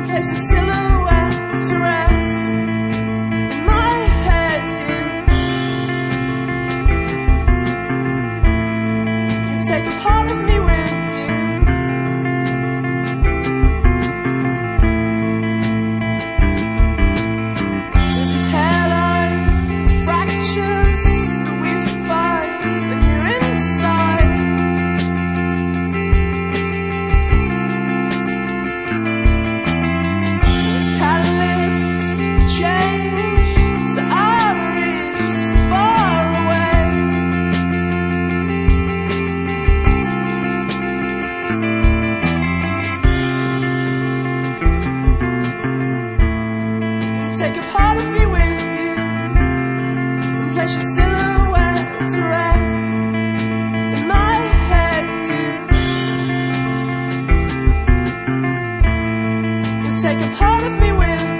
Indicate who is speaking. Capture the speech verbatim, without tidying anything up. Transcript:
Speaker 1: Place a silhouette to rest in my head here. You take a part of me with you. With these hairline fractures that we fight when you're inside. This catalyst change, so I reach far away. You take a part of me with you and place your silhouette to rest in my head here. You take a part of me with you.